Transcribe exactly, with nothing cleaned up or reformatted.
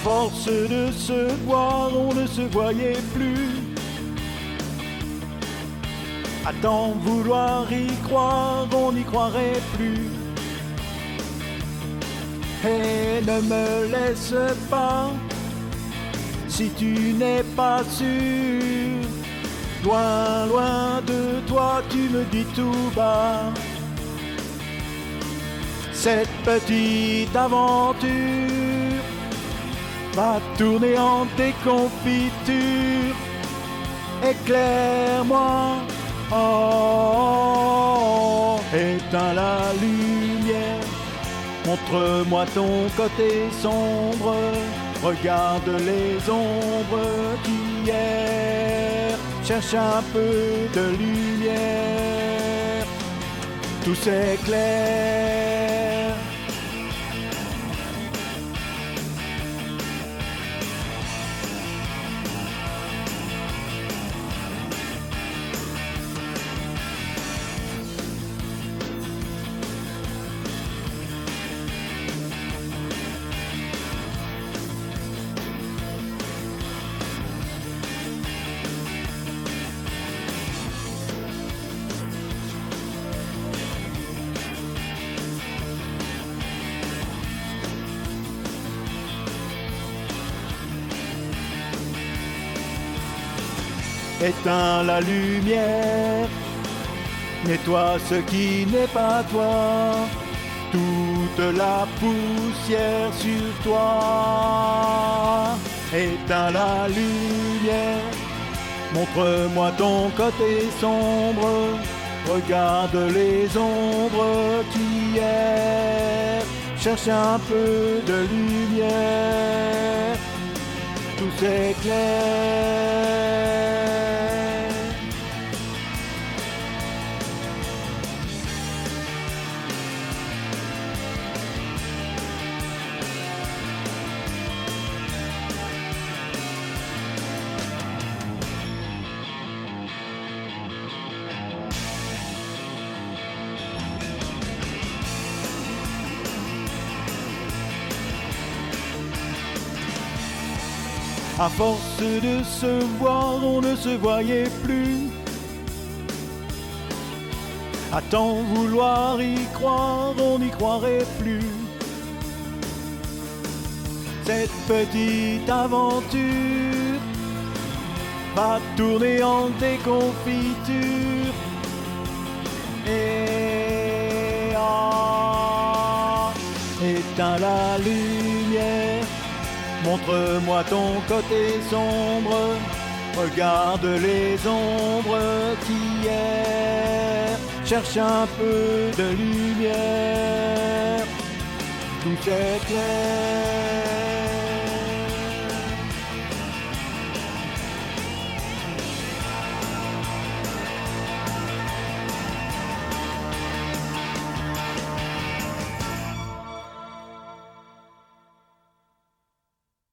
force de se voir, on ne se voyait plus. À tant vouloir y croire, on n'y croirait plus. Et ne me laisse pas, si tu n'es pas sûr. Loin, loin de toi, tu me dis tout bas. Cette petite aventure va tourner en déconfiture. Éclaire-moi, oh, éteins la lumière. Montre-moi ton côté sombre. Regarde les ombres qu'hier. Cherche un peu de lumière. Tout s'éclaire. Éteins la lumière, nettoie ce qui n'est pas toi, toute la poussière sur toi. Éteins la lumière, montre-moi ton côté sombre, regarde les ombres qu'hier. Cherche un peu de lumière, tout s'éclaire. À force de se voir, on ne se voyait plus. À tant vouloir y croire, on n'y croirait plus. Cette petite aventure va tourner en déconfiture. Et ah, éteins la lumière. Montre-moi ton côté sombre, regarde les ombres qu'hier. Cherche un peu de lumière, tout est clair.